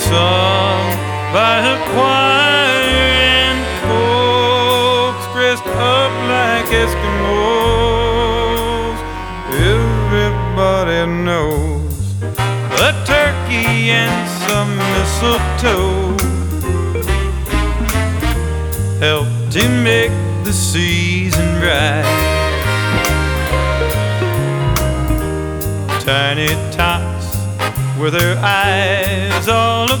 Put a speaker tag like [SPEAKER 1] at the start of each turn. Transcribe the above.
[SPEAKER 1] sung by a choir and folks dressed up like Eskimos. Everybody knows a turkey and some mistletoe help to make the season bright. Tiny tots with their eyes all